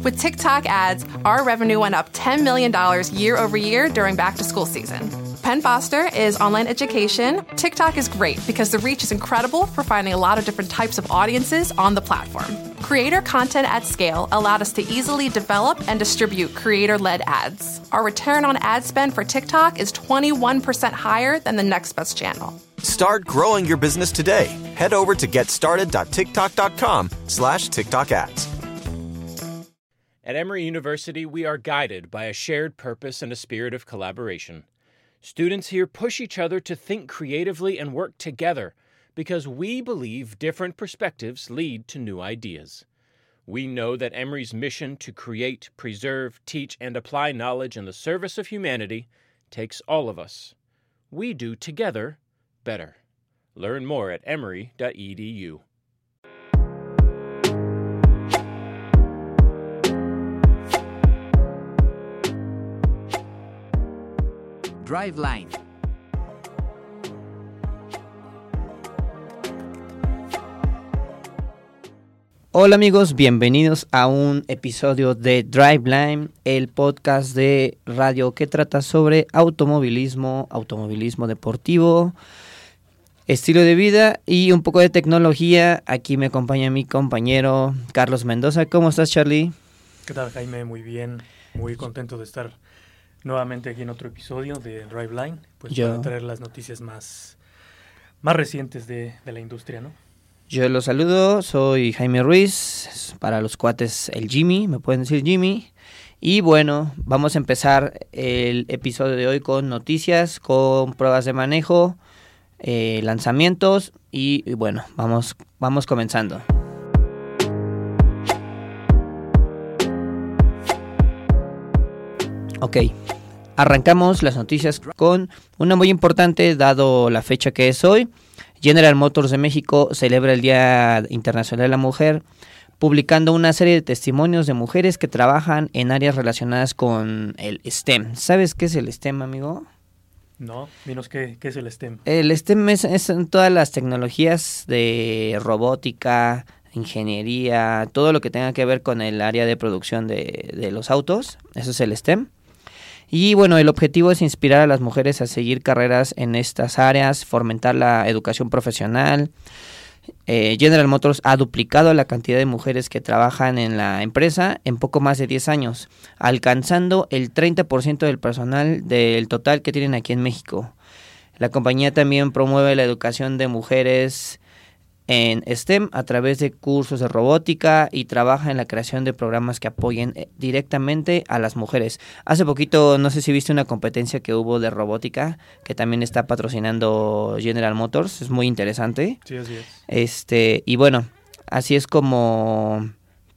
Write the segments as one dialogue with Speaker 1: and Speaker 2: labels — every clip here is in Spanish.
Speaker 1: With TikTok ads, our revenue went up $10 million year over year during back-to-school season. Penn Foster is online education. TikTok is great because the reach is incredible for finding a lot of different types of audiences on the platform. Creator content at scale allowed us to easily develop and distribute creator-led ads. Our return on ad spend for TikTok is 21% higher than the next best channel.
Speaker 2: Start growing your business today. Head over to getstarted.tiktok.com/TikTok ads.
Speaker 3: At Emory University, we are guided by a shared purpose and a spirit of collaboration. Students here push each other to think creatively and work together because we believe different perspectives lead to new ideas. We know that Emory's mission to create, preserve, teach, and apply knowledge in the service of humanity takes all of us. We do together better. Learn more at emory.edu.
Speaker 4: Driveline. Hola amigos, bienvenidos a un episodio de Driveline, el podcast de radio que trata sobre automovilismo deportivo, estilo de vida y un poco de tecnología. Aquí me acompaña mi compañero Carlos Mendoza. ¿Cómo estás, Charlie?
Speaker 5: ¿Qué tal, Jaime? Muy bien, muy contento de estar nuevamente aquí en otro episodio de Driveline, pues para traer las noticias más recientes de la industria, ¿no?
Speaker 4: Yo los saludo, soy Jaime Ruiz, para los cuates el Jimmy, me pueden decir Jimmy. Y bueno, vamos a empezar el episodio de hoy con noticias, con pruebas de manejo, lanzamientos y bueno, vamos comenzando. Ok, arrancamos las noticias con una muy importante, dado la fecha que es hoy. General Motors de México celebra el Día Internacional de la Mujer, publicando una serie de testimonios de mujeres que trabajan en áreas relacionadas con el STEM. ¿Sabes qué es el STEM, amigo?
Speaker 5: No, dinos qué es el STEM.
Speaker 4: El STEM es en todas las tecnologías de robótica, ingeniería, todo lo que tenga que ver con el área de producción de los autos. Eso es el STEM. Y bueno, el objetivo es inspirar a las mujeres a seguir carreras en estas áreas, fomentar la educación profesional. General Motors ha duplicado la cantidad de mujeres que trabajan en la empresa en poco más de 10 años, alcanzando el 30% del personal del total que tienen aquí en México. La compañía también promueve la educación de mujeres en STEM a través de cursos de robótica y trabaja en la creación de programas que apoyen directamente a las mujeres. Hace poquito, no sé si viste una competencia que hubo de robótica que también está patrocinando General Motors, es muy interesante.
Speaker 5: Sí, así es.
Speaker 4: Y bueno, así es como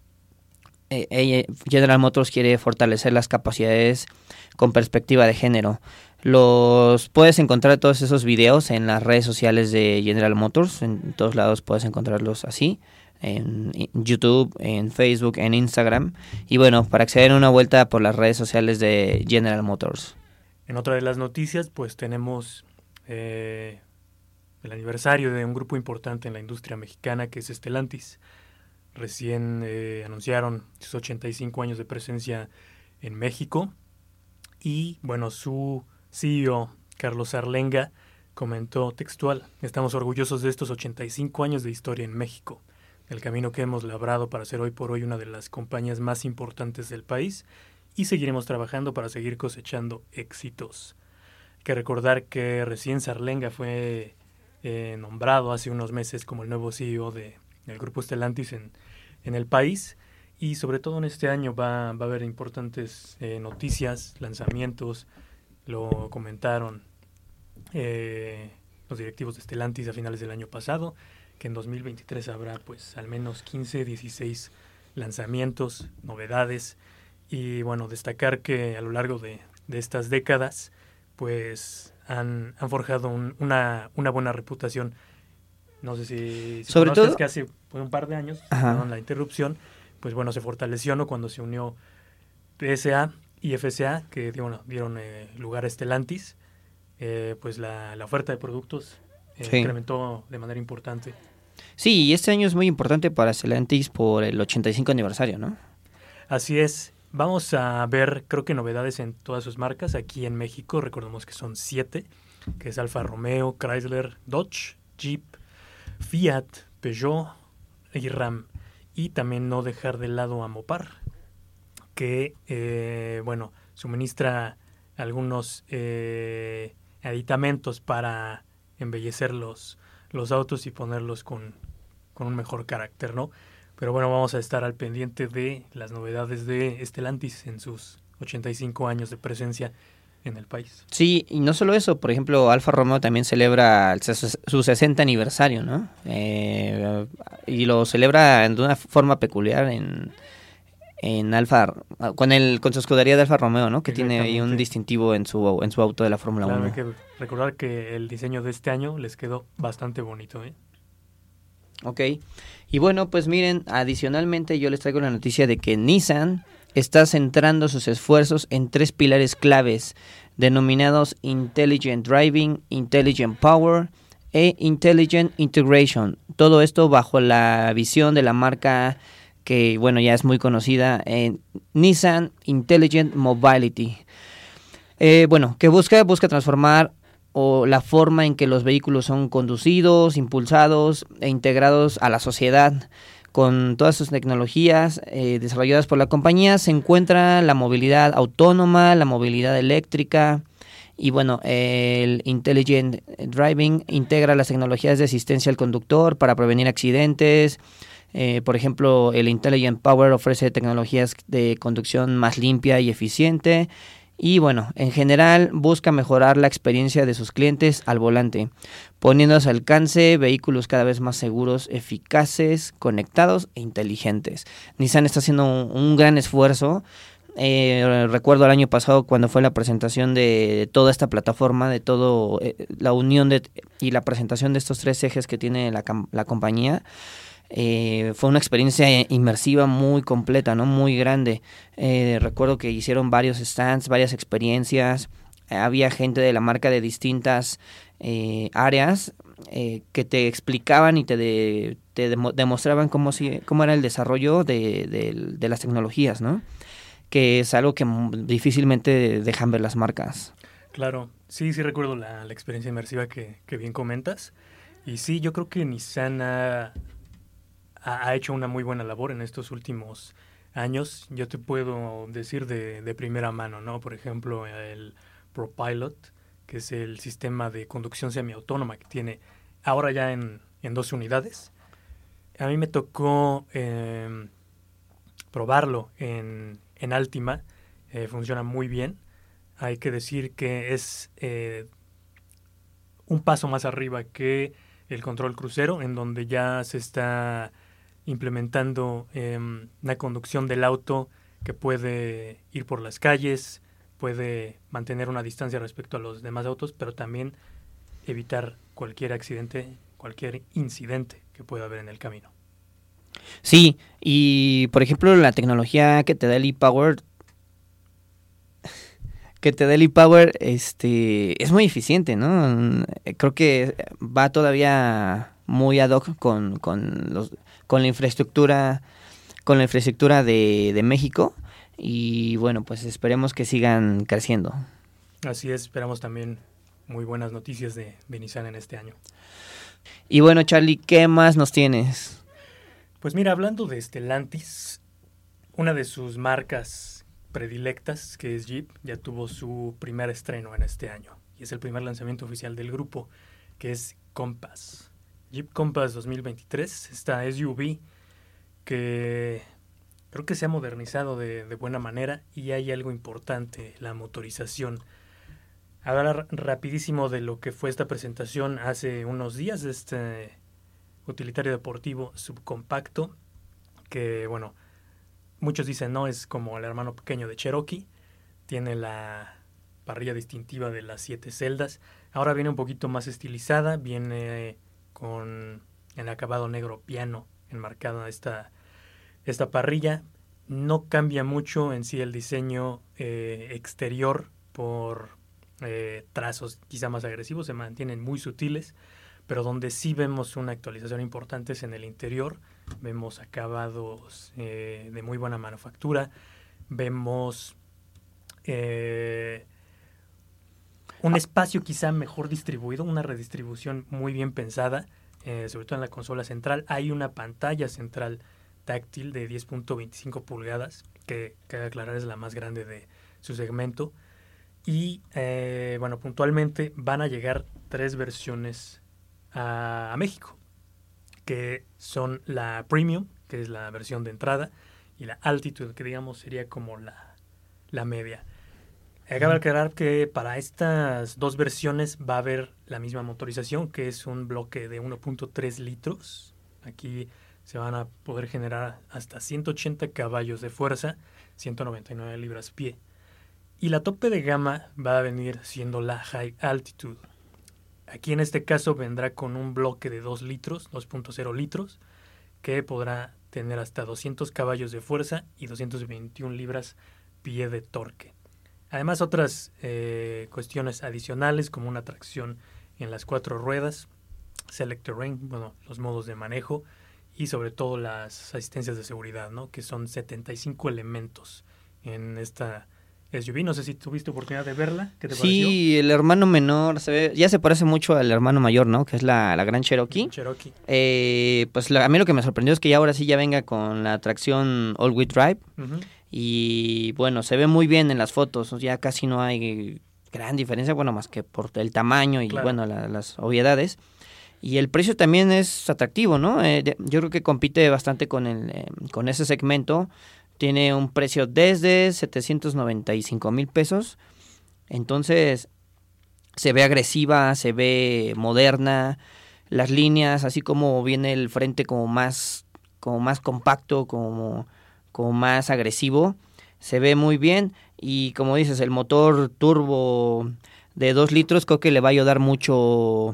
Speaker 4: General Motors quiere fortalecer las capacidades con perspectiva de género. Los puedes encontrar todos esos videos en las redes sociales de General Motors, en todos lados puedes encontrarlos así, en YouTube, en Facebook, en Instagram. Y bueno, para que se den una vuelta por las redes sociales de General Motors.
Speaker 5: En otra de las noticias, pues tenemos el aniversario de un grupo importante en la industria mexicana que es Stellantis. Recién anunciaron sus 85 años de presencia en México y bueno, su CEO, Carlos Arlenga, comentó textual: estamos orgullosos de estos 85 años de historia en México, el camino que hemos labrado para ser hoy por hoy una de las compañías más importantes del país y seguiremos trabajando para seguir cosechando éxitos. Hay que recordar que recién Arlenga fue nombrado hace unos meses como el nuevo CEO del grupo Stellantis en el país y sobre todo en este año va a haber importantes noticias, lanzamientos. Lo comentaron los directivos de Stellantis a finales del año pasado, que en 2023 habrá pues al menos 15, 16 lanzamientos, novedades y bueno, destacar que a lo largo de estas décadas pues han forjado una buena reputación. No sé si
Speaker 4: sobre todo
Speaker 5: que hace un par de años, con la interrupción, pues bueno, se fortaleció, ¿no? Cuando se unió PSA y FCA, que dieron lugar a Stellantis, pues la oferta de productos incrementó de manera importante.
Speaker 4: Sí, y este año es muy importante para Stellantis por el 85 aniversario, ¿no?
Speaker 5: Así es. Vamos a ver, creo que novedades en todas sus marcas. Aquí en México, recordemos que son 7, que es Alfa Romeo, Chrysler, Dodge, Jeep, Fiat, Peugeot y Ram. Y también no dejar de lado a Mopar, que, suministra algunos aditamentos para embellecer los autos y ponerlos con un mejor carácter, ¿no? Pero bueno, vamos a estar al pendiente de las novedades de Stellantis en sus 85 años de presencia en el país.
Speaker 4: Sí, y no solo eso, por ejemplo, Alfa Romeo también celebra su 60 aniversario, ¿no? Y lo celebra de una forma peculiar en Alfa, con su escudería de Alfa Romeo, ¿no? Que tiene ahí un distintivo en su auto de la Fórmula 1.
Speaker 5: Hay que recordar que el diseño de este año les quedó bastante bonito, ¿eh?
Speaker 4: Ok, y bueno, pues miren, adicionalmente yo les traigo la noticia de que Nissan está centrando sus esfuerzos en 3 pilares claves, denominados Intelligent Driving, Intelligent Power e Intelligent Integration. Todo esto bajo la visión de la marca que, bueno, ya es muy conocida, Nissan Intelligent Mobility. Que busca transformar la forma en que los vehículos son conducidos, impulsados e integrados a la sociedad. Con todas sus tecnologías desarrolladas por la compañía se encuentra la movilidad autónoma, la movilidad eléctrica y el Intelligent Driving integra las tecnologías de asistencia al conductor para prevenir accidentes. Por ejemplo, el Intelligent Power ofrece tecnologías de conducción más limpia y eficiente. Y en general busca mejorar la experiencia de sus clientes al volante, poniendo a su alcance vehículos cada vez más seguros, eficaces, conectados e inteligentes. Nissan está haciendo un gran esfuerzo. Recuerdo el año pasado cuando fue la presentación de toda esta plataforma, de todo la unión y la presentación de estos 3 ejes que tiene la compañía. Fue una experiencia inmersiva muy completa, ¿no? Muy grande. Recuerdo que hicieron varios stands, varias experiencias. Había gente de la marca de distintas áreas que te explicaban y te demostraban cómo era el desarrollo de las tecnologías, ¿no? Que es algo que difícilmente dejan ver las marcas.
Speaker 5: Claro, sí recuerdo la experiencia inmersiva que bien comentas. Y sí, yo creo que Nissan ha hecho una muy buena labor en estos últimos años. Yo te puedo decir de primera mano, ¿no? Por ejemplo, el ProPilot, que es el sistema de conducción semiautónoma que tiene ahora ya en 2 unidades. A mí me tocó probarlo en Altima. Funciona muy bien. Hay que decir que es un paso más arriba que el control crucero, en donde ya se está implementando una conducción del auto que puede ir por las calles, puede mantener una distancia respecto a los demás autos, pero también evitar cualquier accidente, cualquier incidente que pueda haber en el camino.
Speaker 4: Sí, y por ejemplo la tecnología que te da el e-Power es muy eficiente, ¿no? Creo que va todavía muy ad hoc con la infraestructura de México y pues esperemos que sigan creciendo.
Speaker 5: Así es, esperamos también muy buenas noticias de Nissan en este año.
Speaker 4: Y Charlie, ¿qué más nos tienes?
Speaker 5: Pues mira, hablando de Stellantis, una de sus marcas predilectas, que es Jeep, ya tuvo su primer estreno en este año y es el primer lanzamiento oficial del grupo, que es Compass. Jeep Compass 2023, esta SUV que creo que se ha modernizado de buena manera y hay algo importante, la motorización. Hablar rapidísimo de lo que fue esta presentación hace unos días de este utilitario deportivo subcompacto que, muchos dicen no, es como el hermano pequeño de Cherokee, tiene la parrilla distintiva de las 7 celdas, ahora viene un poquito más estilizada, viene con el acabado negro piano enmarcada esta parrilla. No cambia mucho en sí el diseño exterior por trazos quizá más agresivos, se mantienen muy sutiles, pero donde sí vemos una actualización importante es en el interior, vemos acabados de muy buena manufactura, vemos un espacio quizá mejor distribuido, una redistribución muy bien pensada, sobre todo en la consola central. Hay una pantalla central táctil de 10.25 pulgadas, que cabe aclarar es la más grande de su segmento. Y bueno, puntualmente van a llegar 3 versiones a México, que son la Premium, que es la versión de entrada, y la Altitude, que digamos sería como la media. Acaba de aclarar que para estas 2 versiones va a haber la misma motorización, que es un bloque de 1.3 litros. Aquí se van a poder generar hasta 180 caballos de fuerza, 199 libras-pie. Y la tope de gama va a venir siendo la High Altitude. Aquí en este caso vendrá con un bloque de 2 litros, 2.0 litros, que podrá tener hasta 200 caballos de fuerza y 221 libras-pie de torque. Además, otras cuestiones adicionales, como una tracción en las 4 ruedas, Select Terrain, bueno, los modos de manejo y sobre todo las asistencias de seguridad, ¿no? Que son 75 elementos en esta SUV. No sé si tuviste oportunidad de verla. ¿Qué te pareció?
Speaker 4: Sí, el hermano menor ya se parece mucho al hermano mayor, ¿no? Que es la Gran Cherokee.
Speaker 5: Cherokee.
Speaker 4: Pues a mí lo que me sorprendió es que ya ahora sí ya venga con la tracción all-wheel drive.
Speaker 5: Uh-huh.
Speaker 4: Y bueno, se ve muy bien en las fotos, ya casi no hay gran diferencia, bueno, más que por el tamaño y
Speaker 5: claro,
Speaker 4: bueno, las obviedades. Y el precio también es atractivo, ¿no? Yo creo que compite bastante con ese segmento. Tiene un precio desde 795,000 pesos. Entonces, se ve agresiva, se ve moderna. Las líneas, así como viene el frente como más compacto, como más agresivo, se ve muy bien. Y como dices, el motor turbo de 2 litros creo que le va a ayudar mucho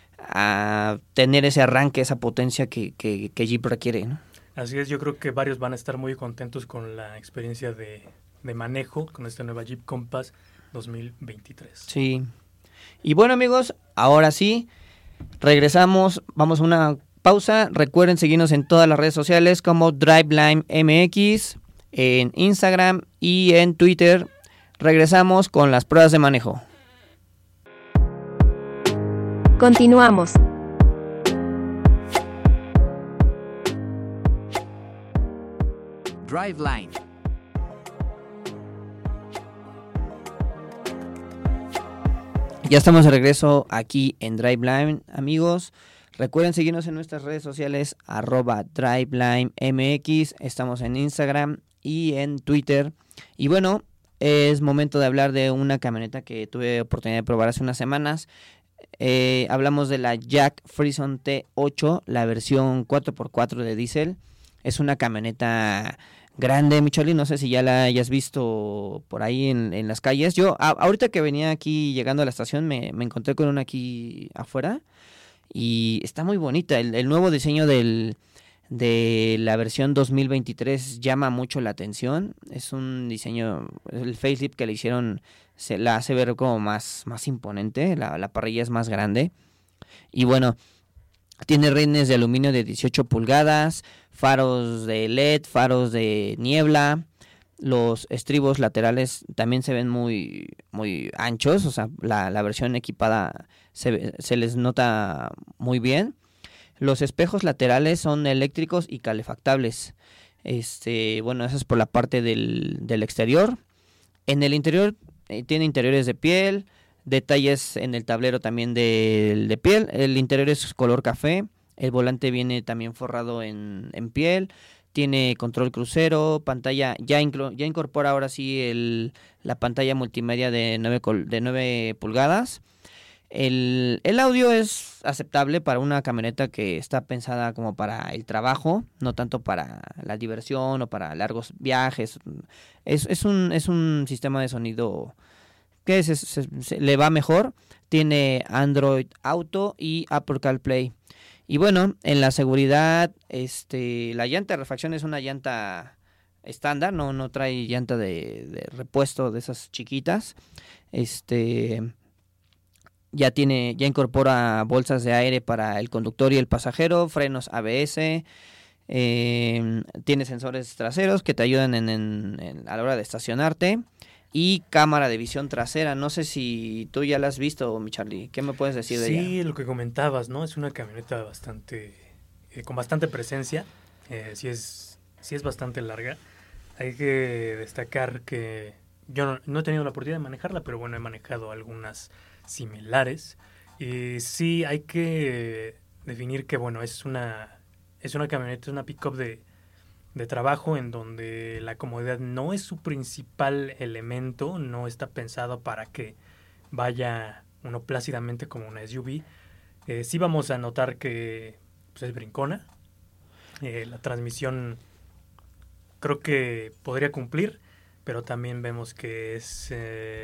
Speaker 4: a tener ese arranque, esa potencia que Jeep requiere, ¿no?
Speaker 5: Así es, yo creo que varios van a estar muy contentos con la experiencia de manejo con esta nueva Jeep Compass 2023.
Speaker 4: Sí. Y bueno, amigos, ahora sí, regresamos, vamos a una pausa. Recuerden seguirnos en todas las redes sociales como Driveline MX, en Instagram y en Twitter. Regresamos con las pruebas de manejo.
Speaker 6: Continuamos.
Speaker 7: Driveline.
Speaker 4: Ya estamos de regreso aquí en Driveline, amigos. Recuerden seguirnos en nuestras redes sociales, @DrivelineMX. Estamos en Instagram y en Twitter. Y bueno, es momento de hablar de una camioneta que tuve oportunidad de probar hace unas semanas. Hablamos de la Jack Frison T8, la versión 4x4 de diésel. Es una camioneta grande, Micholi, no sé si ya la hayas visto por ahí en las calles. Yo ahorita que venía aquí llegando a la estación me encontré con una aquí afuera y está muy bonita. El nuevo diseño de la versión 2023 llama mucho la atención. Es un diseño, el facelift que le hicieron se la hace ver como más imponente, la parrilla es más grande. Y bueno, tiene rines de aluminio de 18 pulgadas, faros de LED, faros de niebla. Los estribos laterales también se ven muy anchos, o sea, la versión equipada se les nota muy bien. Los espejos laterales son eléctricos y calefactables. Bueno, eso es por la parte del exterior. En el interior tiene interiores de piel, detalles en el tablero también de piel. El interior es color café. El volante viene también forrado en piel. Tiene control crucero, pantalla, ya incorpora ahora sí la pantalla multimedia de 9 pulgadas. El audio es aceptable para una camioneta que está pensada como para el trabajo, no tanto para la diversión o para largos viajes. Es un sistema de sonido que se le va mejor. Tiene Android Auto y Apple CarPlay. Y bueno, en la seguridad, la llanta de refacción es una llanta estándar, no trae llanta de repuesto de esas chiquitas. Ya incorpora bolsas de aire para el conductor y el pasajero, frenos ABS. Tiene sensores traseros que te ayudan a la hora de estacionarte. Y cámara de visión trasera. No sé si tú ya la has visto, mi Charlie. ¿Qué me puedes decir de ella?
Speaker 5: Sí, lo que comentabas, ¿no? Es una camioneta bastante con bastante presencia. Sí es bastante larga. Hay que destacar que yo no he tenido la oportunidad de manejarla, pero bueno, he manejado algunas similares. Y sí, hay que definir que, bueno, es una camioneta, es una pick-up de trabajo en donde la comodidad no es su principal elemento, no está pensado para que vaya uno plácidamente como una SUV. Sí vamos a notar que pues, es brincona. La transmisión creo que podría cumplir, pero también vemos que es,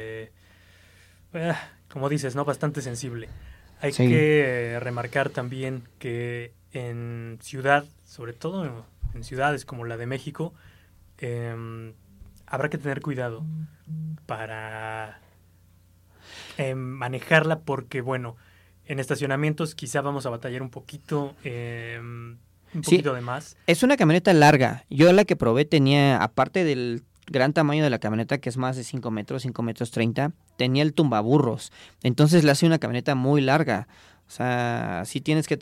Speaker 5: como dices, ¿no? Bastante sensible. Hay que remarcar también que en ciudad, sobre todo en ciudades como la de México, habrá que tener cuidado para manejarla porque, bueno, en estacionamientos quizá vamos a batallar un poquito de más.
Speaker 4: Es una camioneta larga. Yo la que probé tenía, aparte del gran tamaño de la camioneta, que es más de 5 metros 30, tenía el tumbaburros. Entonces le hace una camioneta muy larga. O sea, sí tienes que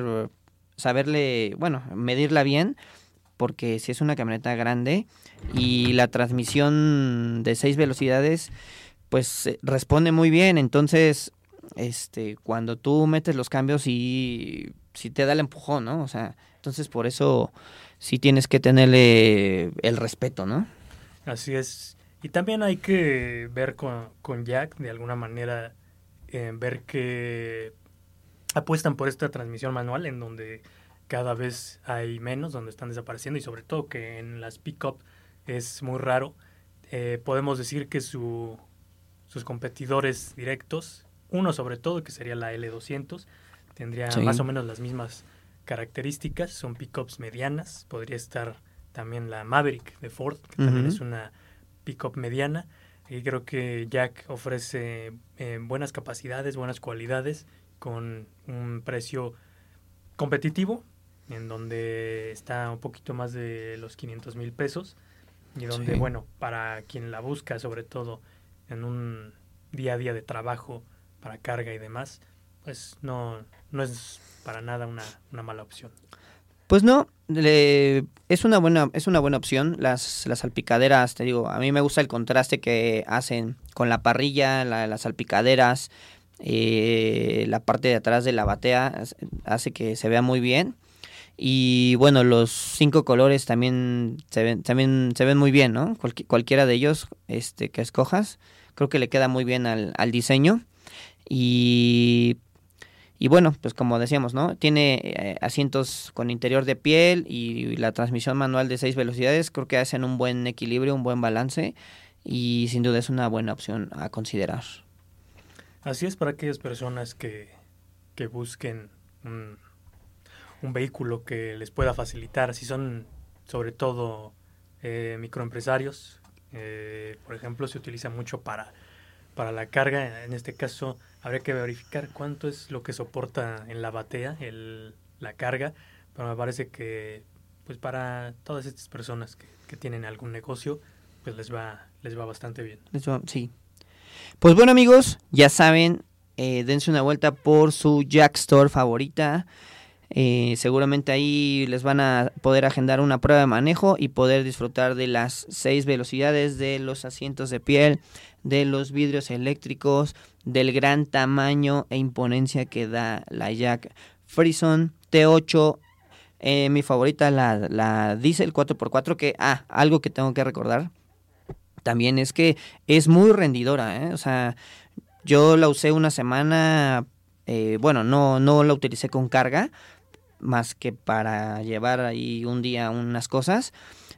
Speaker 4: medirla bien, porque si es una camioneta grande y la transmisión de 6 velocidades, pues responde muy bien. Entonces, cuando tú metes los cambios sí te da el empujón, ¿no? O sea, entonces por eso sí tienes que tenerle el respeto, ¿no?
Speaker 5: Así es. Y también hay que ver con Jack, de alguna manera, ver que apuestan por esta transmisión manual en donde cada vez hay menos, donde están desapareciendo y sobre todo que en las pick-up es muy raro. Podemos decir que sus competidores directos, uno sobre todo que sería la L200, tendría más o menos las mismas características, son pick-ups medianas. Podría estar también la Maverick de Ford, que también es una pick-up mediana. Y creo que Jack ofrece buenas capacidades, buenas cualidades, con un precio competitivo, en donde está un poquito más de los 500,000 pesos. Y donde, bueno, para quien la busca, sobre todo en un día a día de trabajo, para carga y demás, pues no es para nada una mala opción.
Speaker 4: Pues no, es una buena opción. Las salpicaderas, te digo, a mí me gusta el contraste que hacen con la parrilla, las salpicaderas, la parte de atrás de la batea hace que se vea muy bien. Y bueno, los 5 colores también se ven muy bien, ¿no? Cualquiera de ellos que escojas, creo que le queda muy bien al diseño. Y bueno, pues como decíamos, ¿no? Tiene asientos con interior de piel y la transmisión manual de 6 velocidades. Creo que hacen un buen equilibrio, un buen balance y sin duda es una buena opción a considerar.
Speaker 5: Así es, para aquellas personas que busquen un vehículo que les pueda facilitar, si son sobre todo microempresarios. Por ejemplo, se utiliza mucho para la carga. En este caso habría que verificar cuánto es lo que soporta en la batea la carga, pero me parece que pues para todas estas personas que tienen algún negocio, pues les va bastante bien.
Speaker 4: Sí. Pues bueno, amigos, ya saben, dense una vuelta por su Jack Store favorita. Seguramente ahí les van a poder agendar una prueba de manejo y poder disfrutar de las 6 velocidades, de los asientos de piel, de los vidrios eléctricos, del gran tamaño e imponencia que da la Jack Frison T8. Mi favorita, la Diesel 4x4, que algo que tengo que recordar también es que es muy rendidora, o sea, yo la usé una semana, no la utilicé con carga, más que para llevar ahí un día unas cosas,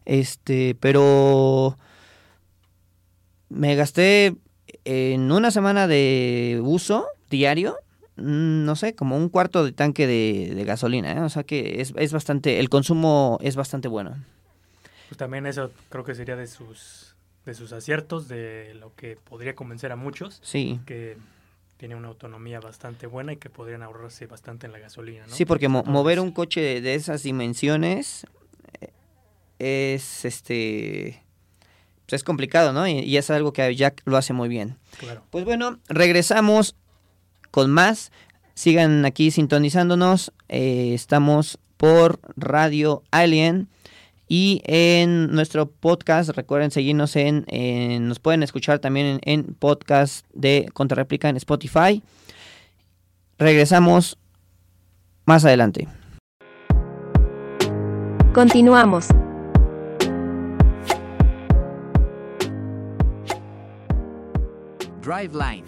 Speaker 4: pero me gasté en una semana de uso diario, no sé, como un cuarto de tanque de gasolina, o sea que es bastante, el consumo es bastante bueno.
Speaker 5: Pues también eso creo que sería de sus aciertos, de lo que podría convencer a muchos,
Speaker 4: sí,
Speaker 5: que tiene una autonomía bastante buena y que podrían ahorrarse bastante en la gasolina, ¿no?
Speaker 4: Sí, porque mover un coche de esas dimensiones es pues es complicado, ¿no? Y es algo que Jack lo hace muy bien.
Speaker 5: Claro.
Speaker 4: Pues bueno, regresamos con más. Sigan aquí sintonizándonos. Estamos por Radio Alien. Y en nuestro podcast, recuerden seguirnos nos pueden escuchar también en podcast de Contrarréplica en Spotify. Regresamos más adelante.
Speaker 6: Continuamos.
Speaker 7: Driveline.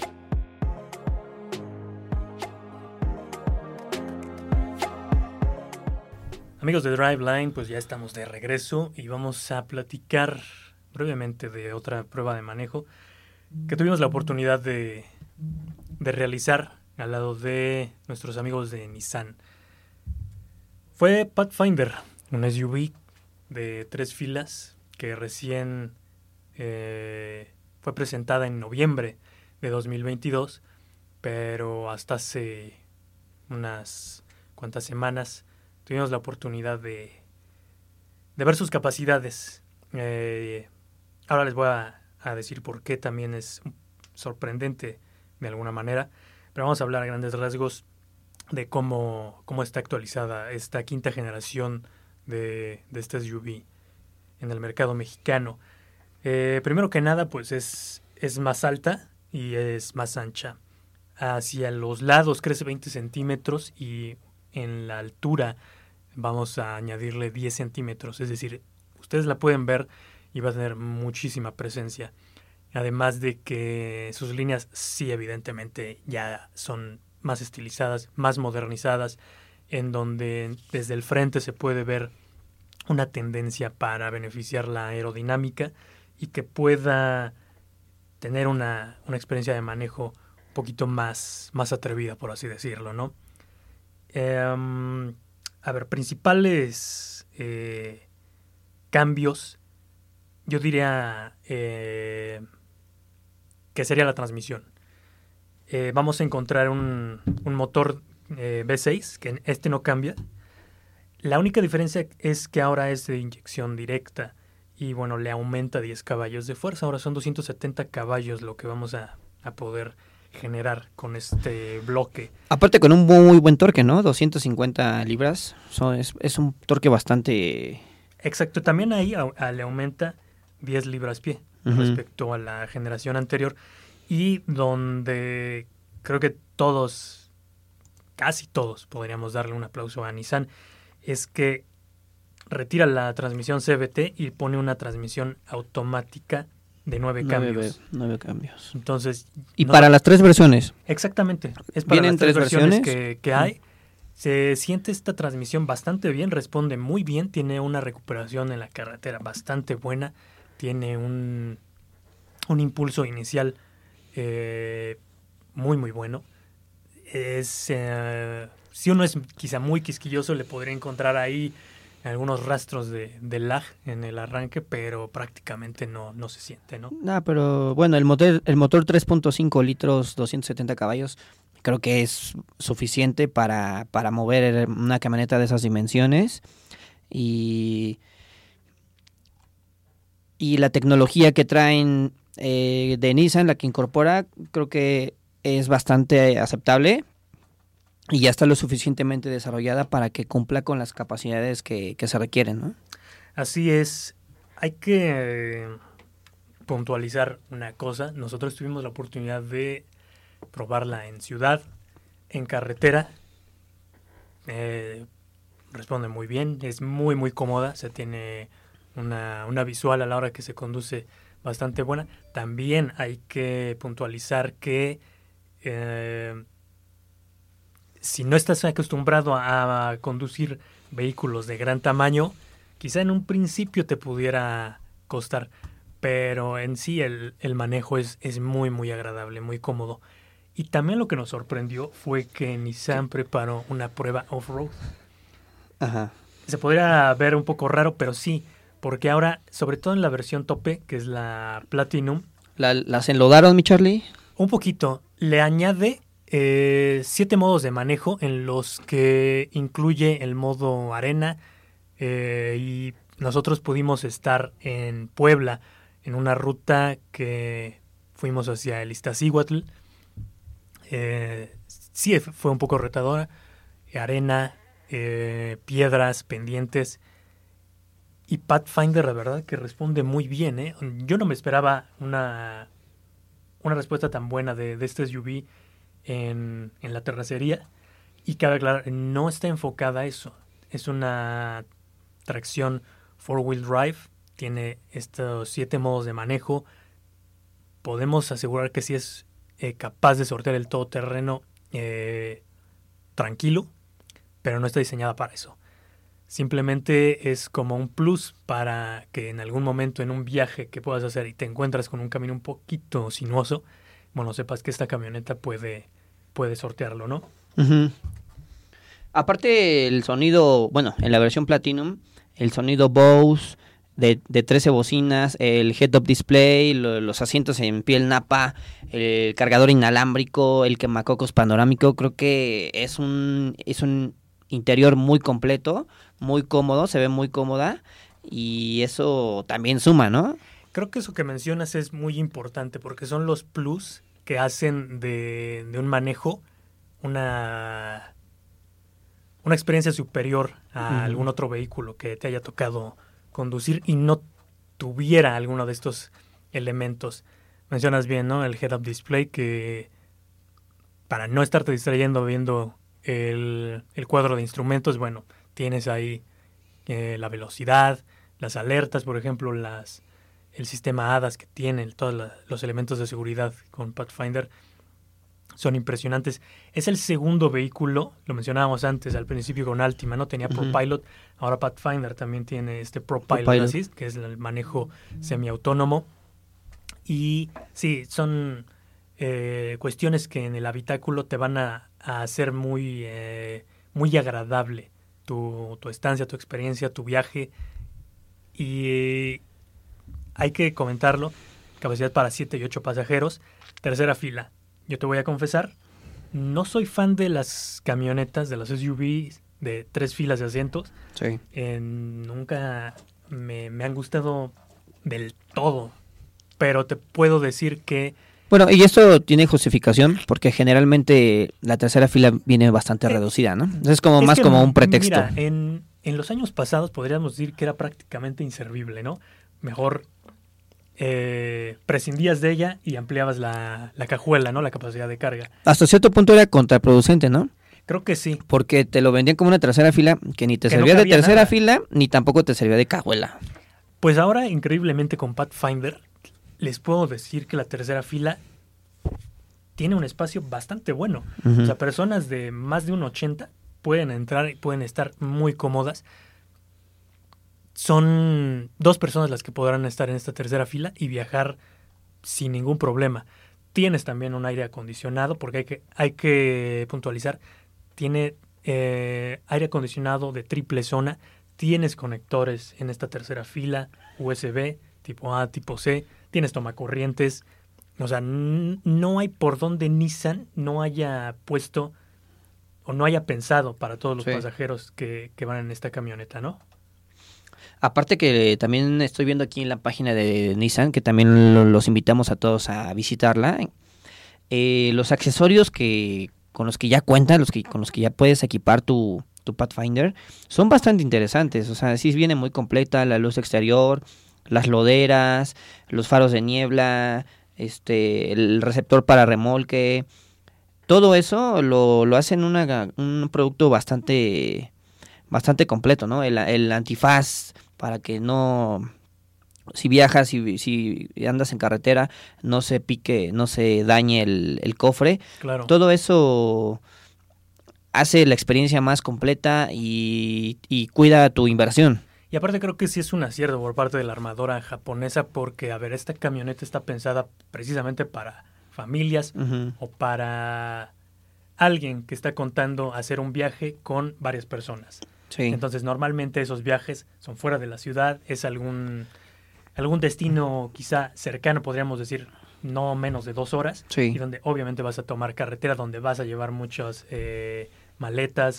Speaker 5: Amigos de Driveline, pues ya estamos de regreso y vamos a platicar brevemente de otra prueba de manejo que tuvimos la oportunidad de realizar al lado de nuestros amigos de Nissan. Fue Pathfinder, una SUV de 3 filas que recién fue presentada en noviembre de 2022, pero hasta hace unas cuantas semanas tuvimos la oportunidad de ver sus capacidades. Ahora les voy a decir por qué también es sorprendente de alguna manera, pero vamos a hablar a grandes rasgos de cómo está actualizada esta quinta generación de esta SUV en el mercado mexicano. Primero que nada, pues es más alta y es más ancha. Hacia los lados crece 20 centímetros y en la altura vamos a añadirle 10 centímetros. Es decir, ustedes la pueden ver y va a tener muchísima presencia. Además de que sus líneas sí evidentemente ya son más estilizadas, más modernizadas, en donde desde el frente se puede ver una tendencia para beneficiar la aerodinámica y que pueda tener una experiencia de manejo un poquito más atrevida, por así decirlo, ¿no? A ver, principales cambios, yo diría que sería la transmisión. Vamos a encontrar un motor V6, que este no cambia. La única diferencia es que ahora es de inyección directa y bueno, le aumenta 10 caballos de fuerza. Ahora son 270 caballos lo que vamos a poder generar con este bloque.
Speaker 4: Aparte con un muy buen torque, ¿no? 250 libras. Es un torque bastante...
Speaker 5: Exacto, también ahí le aumenta 10 libras-pie respecto a la generación anterior, y donde creo que todos, casi todos, podríamos darle un aplauso a Nissan, es que retira la transmisión CVT y pone una transmisión automática de 9 cambios.
Speaker 4: 9 cambios.
Speaker 5: Entonces,
Speaker 4: y para las 3 versiones.
Speaker 5: Exactamente. Es para
Speaker 4: ¿Vienen
Speaker 5: las 3 versiones que hay.
Speaker 4: Sí.
Speaker 5: Se siente esta transmisión bastante bien, responde muy bien, tiene una recuperación en la carretera bastante buena, tiene un impulso inicial muy muy bueno. Si uno es quizá muy quisquilloso, le podría encontrar ahí algunos rastros de lag en el arranque, pero prácticamente no se siente, ¿no?
Speaker 4: Pero bueno, el motor 3.5 litros, 270 caballos, creo que es suficiente para mover una camioneta de esas dimensiones. Y la tecnología que traen de Nissan, la que incorpora, creo que es bastante aceptable y ya está lo suficientemente desarrollada para que cumpla con las capacidades que se requieren, ¿no?
Speaker 5: Así es. Hay que puntualizar una cosa. Nosotros tuvimos la oportunidad de probarla en ciudad, en carretera. Responde muy bien, es muy muy cómoda, se tiene una visual a la hora que se conduce bastante buena. También hay que puntualizar que si no estás acostumbrado a conducir vehículos de gran tamaño, quizá en un principio te pudiera costar, pero en sí el manejo es muy muy agradable, muy cómodo. Y también lo que nos sorprendió fue que Nissan preparó una prueba off-road.
Speaker 4: Ajá.
Speaker 5: Se podría ver un poco raro, pero sí, porque ahora, sobre todo en la versión tope, que es la Platinum,
Speaker 4: ¿Las enlodaron, mi Charlie?
Speaker 5: un poquito, le añade 7 modos de manejo en los que incluye el modo arena y nosotros pudimos estar en Puebla en una ruta que fuimos hacia el Iztaccíhuatl. Sí, fue un poco retadora. Arena, piedras, pendientes. Y Pathfinder, la verdad, que responde muy bien, ¿eh? Yo no me esperaba una respuesta tan buena de este SUV en la terracería. Y cabe aclarar, no está enfocada a eso. Es una tracción 4-wheel drive. Tiene estos 7 modos de manejo. Podemos asegurar que sí es capaz de sortear el todoterreno tranquilo, pero no está diseñada para eso. Simplemente es como un plus para que en algún momento en un viaje que puedas hacer y te encuentras con un camino un poquito sinuoso, bueno, sepas que esta camioneta puede sortearlo, ¿no?
Speaker 4: Uh-huh. Aparte el sonido, bueno, en la versión Platinum, el sonido Bose de 13 bocinas, el head-up display, los asientos en piel napa, el cargador inalámbrico, el quemacocos panorámico, creo que es un interior muy completo, muy cómodo, se ve muy cómoda y eso también suma, ¿no?
Speaker 5: Creo que eso que mencionas es muy importante porque son los plus que hacen de un manejo una experiencia superior a algún otro vehículo que te haya tocado conducir y no tuviera alguno de estos elementos. Mencionas bien, ¿no? El head-up display, que para no estarte distrayendo viendo el cuadro de instrumentos, bueno, tienes ahí la velocidad, las alertas, por ejemplo, el sistema ADAS que tiene, todos los elementos de seguridad con Pathfinder son impresionantes. Es el segundo vehículo, lo mencionábamos antes al principio con Altima, ¿no? Tenía ProPilot, ahora Pathfinder también tiene este ProPilot Assist, que es el manejo semiautónomo. Y sí, son cuestiones que en el habitáculo te van a hacer muy agradable tu estancia, tu experiencia, tu viaje. Y hay que comentarlo, capacidad para 7 y 8 pasajeros, tercera fila. Yo te voy a confesar, no soy fan de las camionetas, de las SUVs de 3 filas de asientos.
Speaker 4: Sí.
Speaker 5: Nunca me han gustado del todo, pero te puedo decir que...
Speaker 4: Bueno, y esto tiene justificación porque generalmente la tercera fila viene bastante reducida, ¿no? Es como más como un pretexto.
Speaker 5: Mira, en los años pasados podríamos decir que era prácticamente inservible, ¿no? Mejor prescindías de ella y ampliabas la cajuela, ¿no? La capacidad de carga.
Speaker 4: Hasta cierto punto era contraproducente, ¿no?
Speaker 5: Creo que sí.
Speaker 4: Porque te lo vendían como una tercera fila que ni te servía de tercera fila ni tampoco te servía de cajuela.
Speaker 5: Pues ahora, increíblemente, con Pathfinder, les puedo decir que la tercera fila tiene un espacio bastante bueno. O sea, personas de más de 1.80 pueden entrar y pueden estar muy cómodas. Son 2 personas las que podrán estar en esta tercera fila y viajar sin ningún problema. Tienes también un aire acondicionado, porque hay que puntualizar. Tiene aire acondicionado de triple zona. Tienes conectores en esta tercera fila, USB, tipo A, tipo C. Tienes tomacorrientes. O sea, no hay por donde Nissan no haya puesto o no haya pensado para todos los pasajeros que van en esta camioneta, ¿no?
Speaker 4: Aparte que también estoy viendo aquí en la página de Nissan, que también los invitamos a todos a visitarla, los accesorios con los que ya cuentan, con los que ya puedes equipar tu Pathfinder, son bastante interesantes. O sea, sí viene muy completa la luz exterior, las loderas, los faros de niebla, el receptor para remolque. Todo eso lo hacen un producto bastante completo, ¿no? El antifaz para que no, si viajas, si andas en carretera, no se pique, no se dañe el cofre.
Speaker 5: Claro.
Speaker 4: Todo eso hace la experiencia más completa y cuida tu inversión.
Speaker 5: Y aparte creo que sí es un acierto por parte de la armadora japonesa porque, a ver, esta camioneta está pensada precisamente para familias o para alguien que está contando hacer un viaje con varias personas.
Speaker 4: Sí.
Speaker 5: Entonces, normalmente esos viajes son fuera de la ciudad, es algún destino quizá cercano, podríamos decir, no menos de 2 horas, y donde obviamente vas a tomar carretera, donde vas a llevar muchas maletas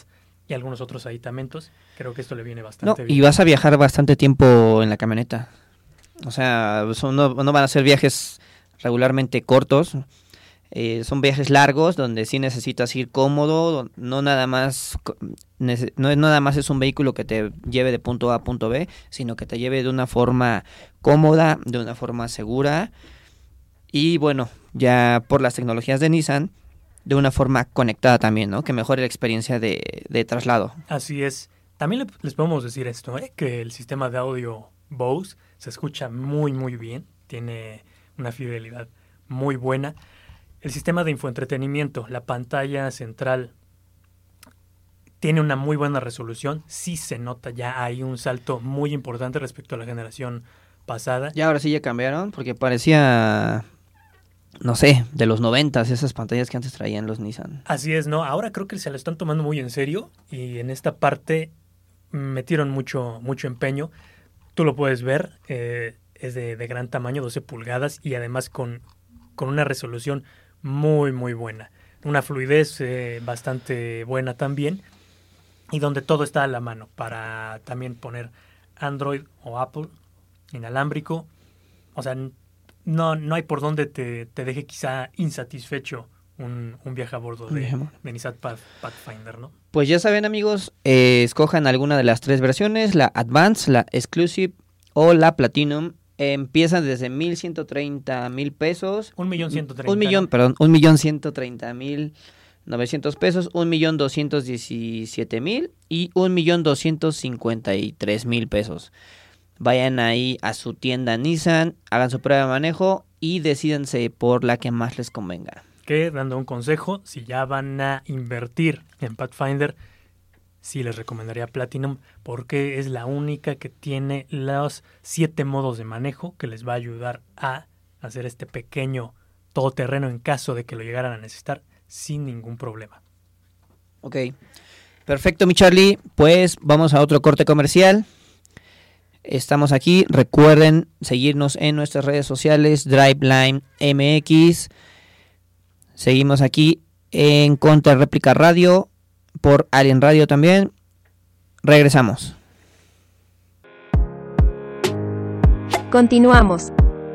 Speaker 5: y algunos otros aditamentos. Creo que esto le viene
Speaker 4: No,
Speaker 5: bastante bien.
Speaker 4: y vas a viajar bastante tiempo en la camioneta. O sea, no van a ser viajes regularmente cortos. Son viajes largos donde sí necesitas ir cómodo. No nada más no es nada más es un vehículo que te lleve de punto A a punto B, sino que te lleve de una forma cómoda, de una forma segura. Y bueno, ya por las tecnologías de Nissan, de una forma conectada también, ¿no? Que mejore la experiencia de traslado.
Speaker 5: Así es. También les podemos decir esto, que el sistema de audio Bose se escucha muy, muy bien. Tiene una fidelidad muy buena. El sistema de infoentretenimiento, la pantalla central, tiene una muy buena resolución. Sí se nota, ya hay un salto muy importante respecto a la generación pasada.
Speaker 4: Ya ahora sí ya cambiaron, porque parecía, no sé, de los 90s, esas pantallas que antes traían los Nissan.
Speaker 5: Así es, ¿no? Ahora creo que se lo están tomando muy en serio y en esta parte metieron mucho empeño. Tú lo puedes ver, es de gran tamaño, 12 pulgadas y además con una resolución muy, muy buena. Una fluidez bastante buena también y donde todo está a la mano para también poner Android o Apple inalámbrico. O sea, no hay por donde te deje quizá insatisfecho un viaje a bordo de Nissan Pathfinder, ¿no?
Speaker 4: Pues ya saben, amigos, escojan alguna de las 3 versiones, la Advance, la Exclusive o la Platinum. Empiezan desde 1,130,000 pesos.
Speaker 5: 1,130,000.
Speaker 4: 1,130,900 pesos, 1,217,000 y 1,253,000 pesos. Vayan ahí a su tienda Nissan, hagan su prueba de manejo y decídanse por la que más les convenga.
Speaker 5: Que, dando un consejo, si ya van a invertir en Pathfinder, sí les recomendaría Platinum porque es la única que tiene los 7 modos de manejo que les va a ayudar a hacer este pequeño todoterreno en caso de que lo llegaran a necesitar sin ningún problema.
Speaker 4: Ok, perfecto, mi Charlie. Pues vamos a otro corte comercial. Estamos aquí. Recuerden seguirnos en nuestras redes sociales, Driveline MX. Seguimos aquí en Contra Réplica Radio, por Alien Radio también. Regresamos.
Speaker 6: Continuamos.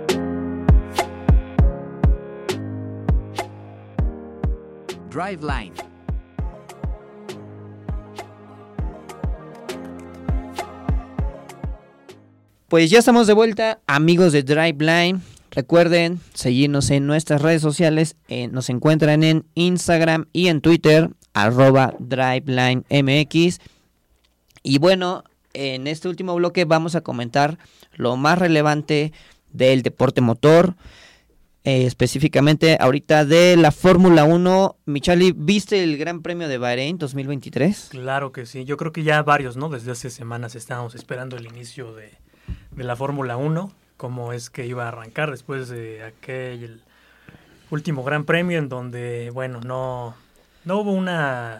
Speaker 7: Driveline.
Speaker 4: Pues ya estamos de vuelta, amigos de Driveline. Recuerden seguirnos en nuestras redes sociales. Nos encuentran en Instagram y en Twitter, @DrivelineMX. Y bueno, en este último bloque vamos a comentar lo más relevante del deporte motor. Específicamente ahorita de la Fórmula 1. Michali, ¿viste el Gran Premio de Bahrein 2023?
Speaker 5: Claro que sí. Yo creo que ya varios, ¿no? Desde hace semanas estábamos esperando el inicio de la Fórmula 1. Cómo es que iba a arrancar después de aquel último Gran Premio en donde, bueno, no hubo una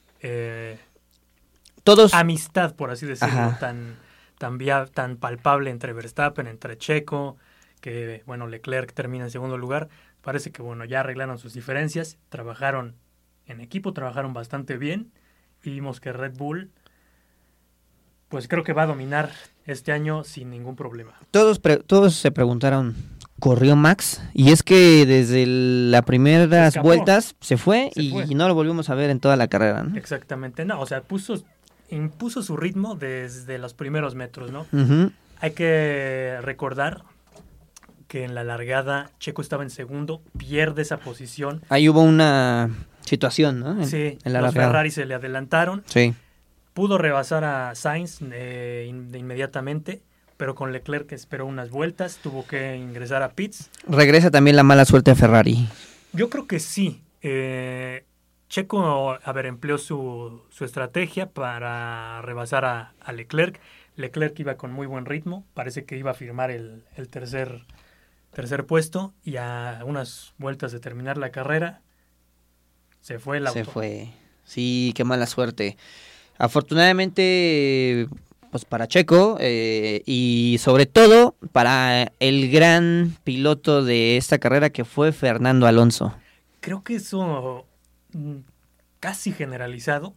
Speaker 5: amistad, por así decirlo, tan palpable entre Verstappen, entre Checo, que, bueno, Leclerc termina en segundo lugar. Parece que, bueno, ya arreglaron sus diferencias, trabajaron en equipo, trabajaron bastante bien y vimos que Red Bull, pues creo que va a dominar este año sin ningún problema.
Speaker 4: Todos se preguntaron, ¿corrió Max? Y es que desde las primeras vueltas se fue y no lo volvimos a ver en toda la carrera, ¿no?
Speaker 5: Exactamente, no, o sea, impuso su ritmo desde los primeros metros, ¿no?
Speaker 4: Uh-huh.
Speaker 5: Hay que recordar que en la largada Checo estaba en segundo, pierde esa posición.
Speaker 4: Ahí hubo una situación, ¿no?
Speaker 5: Sí,
Speaker 4: en la
Speaker 5: los
Speaker 4: largada.
Speaker 5: Ferrari se le adelantaron.
Speaker 4: Sí.
Speaker 5: Pudo rebasar a Sainz de inmediatamente, pero con Leclerc que esperó unas vueltas, tuvo que ingresar a pits.
Speaker 4: Regresa también la mala suerte de Ferrari.
Speaker 5: Yo creo que sí. Checo, empleó su estrategia para rebasar a Leclerc. Leclerc iba con muy buen ritmo, parece que iba a firmar el tercer puesto y a unas vueltas de terminar la carrera se fue el auto.
Speaker 4: Se fue. Sí, qué mala suerte. Afortunadamente, pues para Checo y sobre todo para el gran piloto de esta carrera que fue Fernando Alonso.
Speaker 5: Creo que eso casi generalizado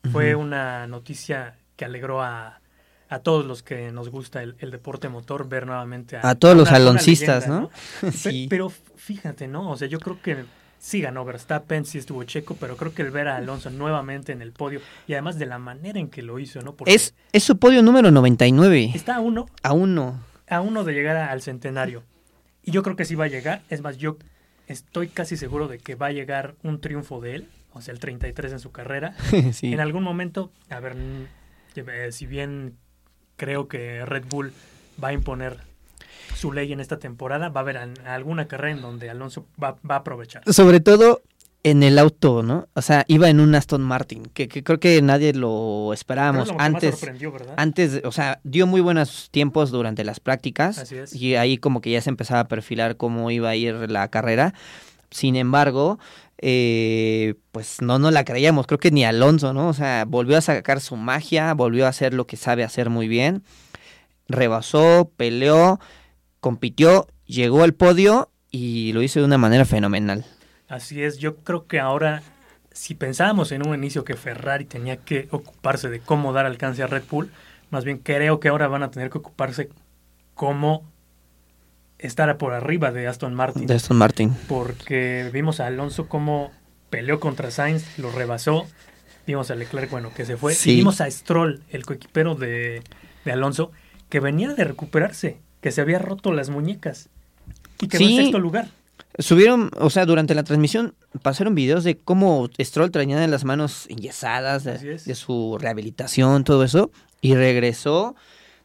Speaker 5: Fue una noticia que alegró a todos los que nos gusta el deporte motor, ver nuevamente
Speaker 4: a todos los
Speaker 5: una
Speaker 4: aloncistas,
Speaker 5: leyenda,
Speaker 4: ¿no? Sí.
Speaker 5: Pero fíjate, ¿no? O sea, yo creo que sí ganó Verstappen, sí estuvo Checo, pero creo que el ver a Alonso nuevamente en el podio, y además de la manera en que lo hizo, ¿no? Porque
Speaker 4: Es su podio número 99.
Speaker 5: está a uno de llegar al centenario. Y yo creo que sí va a llegar. Es más, yo estoy casi seguro de que va a llegar un triunfo de él, o sea, el 33 en su carrera.
Speaker 4: Sí.
Speaker 5: En algún momento, a ver, si bien creo que Red Bull va a imponer su ley en esta temporada, va a haber alguna carrera en donde Alonso va a aprovechar.
Speaker 4: Sobre todo en el auto, ¿no? O sea, iba en un Aston Martin, que creo que nadie lo esperábamos.
Speaker 5: Pero es lo que más sorprendió, ¿verdad?
Speaker 4: O sea, dio muy buenos tiempos durante las prácticas.
Speaker 5: Así es.
Speaker 4: Y ahí como que ya se empezaba a perfilar cómo iba a ir la carrera. Sin embargo, pues no la creíamos, creo que ni Alonso, ¿no? O sea, volvió a sacar su magia, volvió a hacer lo que sabe hacer muy bien. Rebasó, peleó, compitió, llegó al podio y lo hizo de una manera fenomenal.
Speaker 5: Así es, yo creo que ahora, si pensábamos en un inicio que Ferrari tenía que ocuparse de cómo dar alcance a Red Bull, más bien creo que ahora van a tener que ocuparse cómo estar por arriba de Aston Martin.
Speaker 4: De Aston Martin.
Speaker 5: Porque vimos a Alonso cómo peleó contra Sainz, lo rebasó, vimos a Leclerc, bueno, que se fue,
Speaker 4: Sí.
Speaker 5: y vimos a Stroll, el coequipero de Alonso, que venía de recuperarse, que se había roto las muñecas y quedó en sexto lugar.
Speaker 4: Subieron, o sea, durante la transmisión pasaron videos de cómo Stroll traía las manos enyesadas, de su rehabilitación, todo eso, y regresó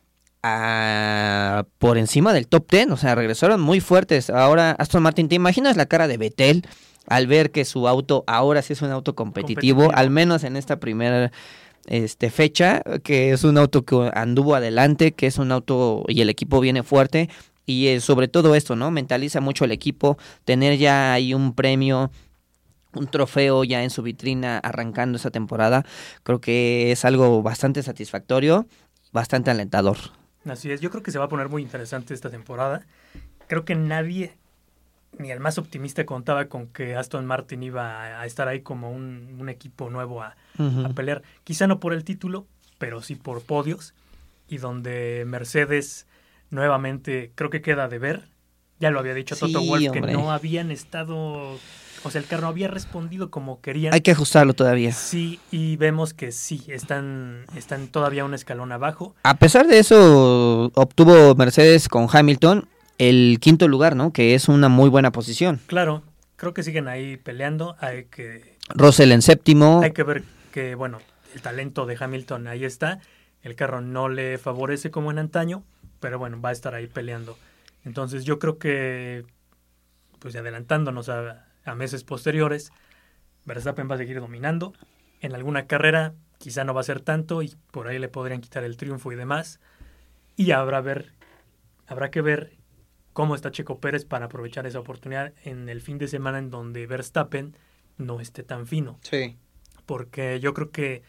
Speaker 4: por encima del top 10, o sea, regresaron muy fuertes. Ahora, Aston Martin, ¿te imaginas la cara de Vettel al ver que su auto ahora sí es un auto competitivo. Al menos en esta primera fecha, que es un auto que anduvo adelante, que es un auto y el equipo viene fuerte? Y sobre todo esto, ¿no? Mentaliza mucho al equipo, tener ya ahí un premio, un trofeo ya en su vitrina arrancando esa temporada, creo que es algo bastante satisfactorio, bastante alentador.
Speaker 5: Así es, yo creo que se va a poner muy interesante esta temporada. Creo que nadie, ni el más optimista, contaba con que Aston Martin iba a estar ahí como un equipo nuevo a pelear. Quizá no por el título, pero sí por podios, y donde Mercedes nuevamente creo que queda de ver. Ya lo había dicho Toto Wolff, que no habían estado, o sea, el carro no había respondido como querían.
Speaker 4: Hay que ajustarlo todavía.
Speaker 5: Sí, y vemos que sí, están todavía un escalón abajo.
Speaker 4: A pesar de eso, obtuvo Mercedes con Hamilton el quinto lugar, ¿no? Que es una muy buena posición.
Speaker 5: Claro, creo que siguen ahí peleando.
Speaker 4: Russell en séptimo.
Speaker 5: Hay que ver que, bueno, el talento de Hamilton ahí está. El carro no le favorece como en antaño, pero bueno, va a estar ahí peleando. Entonces yo creo que, pues adelantándonos a meses posteriores, Verstappen va a seguir dominando. En alguna carrera quizá no va a ser tanto y por ahí le podrían quitar el triunfo y demás. Y habrá que ver cómo está Checo Pérez para aprovechar esa oportunidad en el fin de semana en donde Verstappen no esté tan fino.
Speaker 4: Sí.
Speaker 5: Porque yo creo que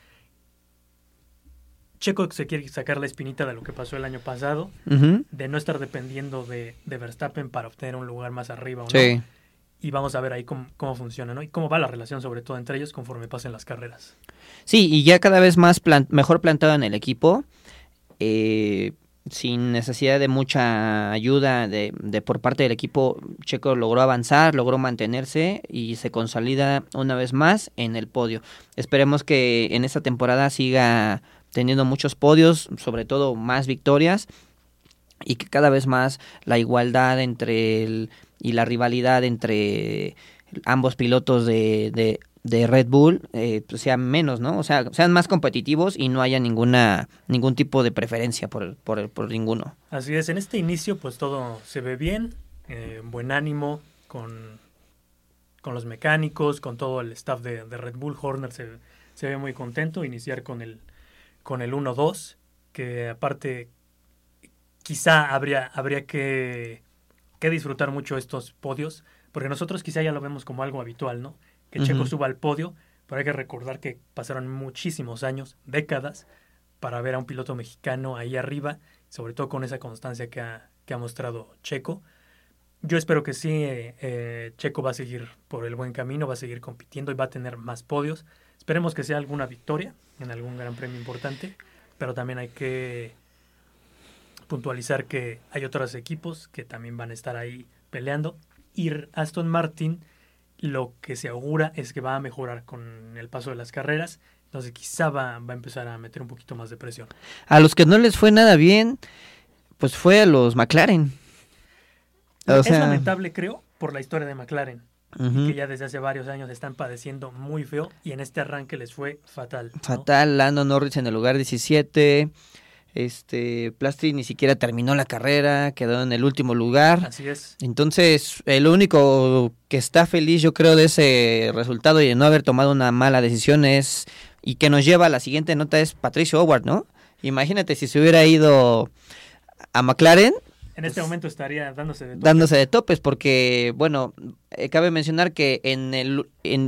Speaker 5: Checo se quiere sacar la espinita de lo que pasó el año pasado, de no estar dependiendo de Verstappen para obtener un lugar más arriba o no.
Speaker 4: Sí.
Speaker 5: Y vamos a ver ahí cómo funciona, ¿no? Y cómo va la relación, sobre todo entre ellos, conforme pasen las carreras.
Speaker 4: Sí, y ya cada vez más mejor plantado en el equipo, sin necesidad de mucha ayuda de por parte del equipo. Checo logró avanzar, logró mantenerse y se consolida una vez más en el podio. Esperemos que en esta temporada siga teniendo muchos podios, sobre todo más victorias, y que cada vez más la igualdad y la rivalidad entre ambos pilotos de Red Bull pues sea menos, ¿no? O sea, sean más competitivos y no haya ningún tipo de preferencia por ninguno.
Speaker 5: Así es, en este inicio pues todo se ve bien, buen ánimo con los mecánicos, con todo el staff de Red Bull. Horner se ve muy contento, iniciar con el 1-2, que aparte quizá habría que disfrutar mucho estos podios, porque nosotros quizá ya lo vemos como algo habitual, ¿no? Que Checo suba al podio, pero hay que recordar que pasaron muchísimos años, décadas, para ver a un piloto mexicano ahí arriba, sobre todo con esa constancia que ha mostrado Checo. Yo espero que sí, Checo va a seguir por el buen camino, va a seguir compitiendo y va a tener más podios. Esperemos que sea alguna victoria en algún gran premio importante, pero también hay que puntualizar que hay otros equipos que también van a estar ahí peleando. Y Aston Martin, lo que se augura es que va a mejorar con el paso de las carreras, entonces quizá va a empezar a meter un poquito más de presión.
Speaker 4: A los que no les fue nada bien, pues fue a los McLaren.
Speaker 5: Es lamentable, creo, por la historia de McLaren,
Speaker 4: Uh-huh.
Speaker 5: que ya desde hace varios años están padeciendo muy feo y en este arranque les fue fatal, ¿no?
Speaker 4: Fatal, Lando Norris en el lugar 17, Piastri ni siquiera terminó la carrera, quedó en el último lugar.
Speaker 5: Así es.
Speaker 4: Entonces, el único que está feliz, yo creo, de ese resultado y de no haber tomado una mala decisión y que nos lleva a la siguiente nota es Patricio Howard, ¿no? Imagínate si se hubiera ido a McLaren.
Speaker 5: En este momento estaría dándose de topes.
Speaker 4: Dándose de topes porque, bueno, cabe mencionar que el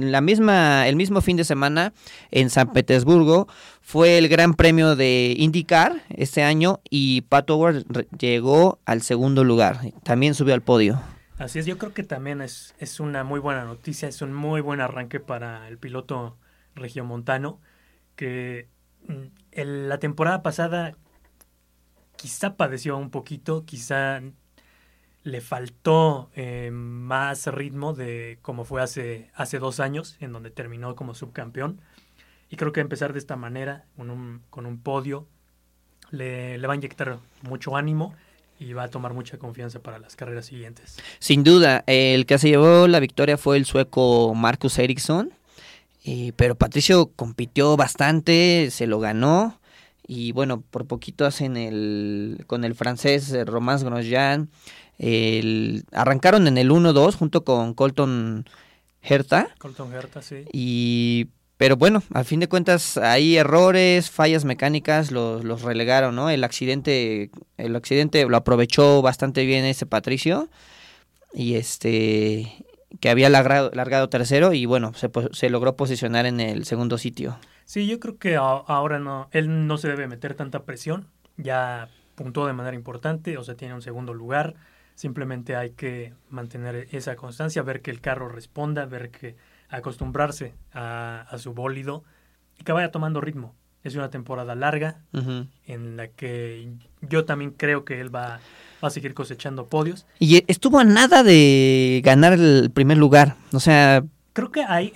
Speaker 4: mismo fin de semana en San Petersburgo fue el Gran Premio de IndyCar este año y Pat Howard llegó al segundo lugar, también subió al podio.
Speaker 5: Así es, yo creo que también es una muy buena noticia, es un muy buen arranque para el piloto regiomontano, que la temporada pasada quizá padeció un poquito, quizá le faltó más ritmo de como fue hace 2 años, en donde terminó como subcampeón. Y creo que empezar de esta manera, con un podio, le va a inyectar mucho ánimo y va a tomar mucha confianza para las carreras siguientes.
Speaker 4: Sin duda, el que se llevó la victoria fue el sueco Marcus Ericsson, pero Patricio compitió bastante, se lo ganó. Y bueno, por poquito hacen con el francés Romain Grosjean. Arrancaron en el 1-2 junto con Colton Herta.
Speaker 5: Colton Herta, sí.
Speaker 4: Pero bueno, al fin de cuentas hay errores, fallas mecánicas, los relegaron, ¿no? El accidente lo aprovechó bastante bien ese Patricio. Y que había largado tercero y bueno, se logró posicionar en el segundo sitio.
Speaker 5: Sí, yo creo que ahora él no se debe meter tanta presión, ya puntuó de manera importante, o sea, tiene un segundo lugar, simplemente hay que mantener esa constancia, ver que el carro responda, acostumbrarse a su bólido y que vaya tomando ritmo. Es una temporada larga, uh-huh, en la que yo también creo que él va a seguir cosechando podios.
Speaker 4: Y estuvo a nada de ganar el primer lugar, o sea...
Speaker 5: Creo que hay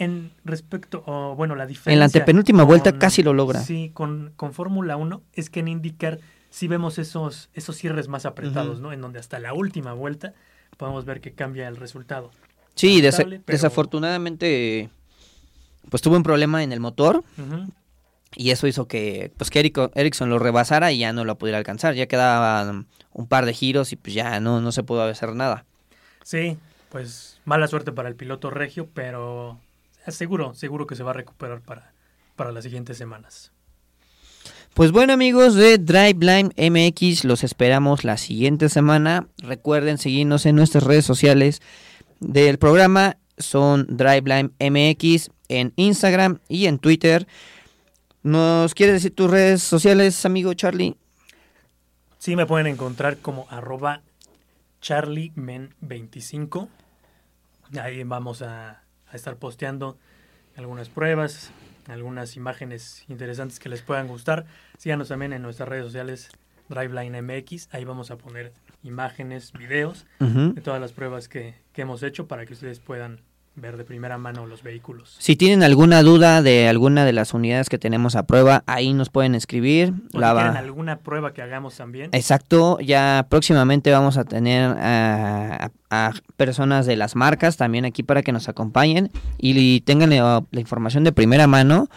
Speaker 5: la diferencia...
Speaker 4: En la antepenúltima vuelta casi lo logra.
Speaker 5: Sí, con Fórmula 1 es que en IndyCar sí vemos esos cierres más apretados, uh-huh, ¿no? En donde hasta la última vuelta podemos ver que cambia el resultado.
Speaker 4: Sí, desafortunadamente pues tuvo un problema en el motor, uh-huh, y eso hizo que Ericsson lo rebasara y ya no lo pudiera alcanzar. Ya quedaban un par de giros y pues ya no se pudo hacer nada.
Speaker 5: Sí, pues mala suerte para el piloto regio, pero seguro que se va a recuperar para las siguientes semanas.
Speaker 4: Pues bueno, amigos de Driveline MX, los esperamos la siguiente semana. Recuerden seguirnos en nuestras redes sociales del programa, son Driveline MX en Instagram y en Twitter. ¿Nos quieres decir tus redes sociales, amigo Charlie?
Speaker 5: Sí, me pueden encontrar como @CharlieMen25. Ahí vamos a estar posteando algunas pruebas, algunas imágenes interesantes que les puedan gustar. Síganos también en nuestras redes sociales Driveline MX. Ahí vamos a poner imágenes, videos, uh-huh, de todas las pruebas que hemos hecho para que ustedes puedan ver de primera mano los vehículos.
Speaker 4: Si tienen alguna duda de alguna de las unidades que tenemos a prueba, ahí nos pueden escribir.
Speaker 5: O si quieren alguna prueba que hagamos también.
Speaker 4: Exacto, ya próximamente vamos a tener a personas de las marcas también aquí para que nos acompañen y tengan la información de primera mano,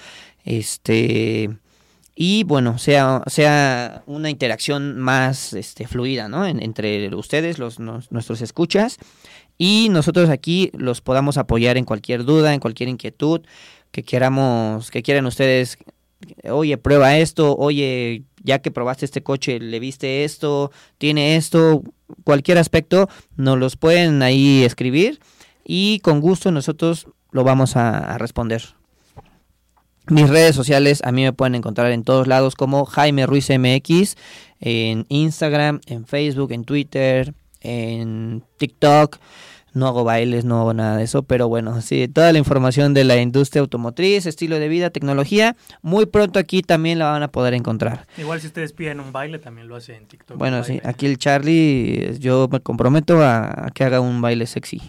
Speaker 4: y bueno, sea una interacción más fluida, ¿no? Entre ustedes, nuestros escuchas, y nosotros aquí los podamos apoyar en cualquier duda, en cualquier inquietud que quieran ustedes. Oye, prueba esto, oye, ya que probaste este coche, le viste esto, tiene esto, cualquier aspecto, nos los pueden ahí escribir y con gusto nosotros lo vamos a responder. Mis redes sociales a mí me pueden encontrar en todos lados como Jaime Ruiz MX, en Instagram, en Facebook, en Twitter, en TikTok, No hago bailes, no hago nada de eso, pero bueno, sí, toda la información de la industria automotriz, estilo de vida, tecnología, muy pronto aquí también la van a poder encontrar.
Speaker 5: Igual si ustedes piden un baile, también lo hace en TikTok.
Speaker 4: Bueno, sí, aquí el Charlie, yo me comprometo a que haga un baile sexy.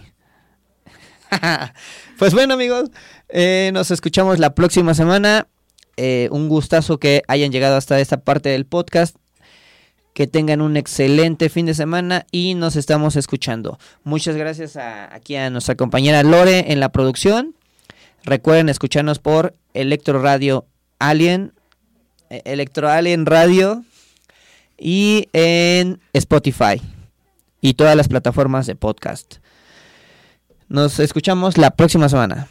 Speaker 4: Pues bueno, amigos, nos escuchamos la próxima semana. Un gustazo que hayan llegado hasta esta parte del podcast. Que tengan un excelente fin de semana y nos estamos escuchando. Muchas gracias aquí a nuestra compañera Lore en la producción. Recuerden escucharnos por Electro Alien Radio y en Spotify y todas las plataformas de podcast. Nos escuchamos la próxima semana.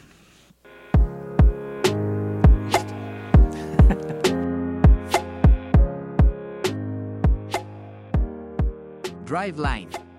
Speaker 7: Driveline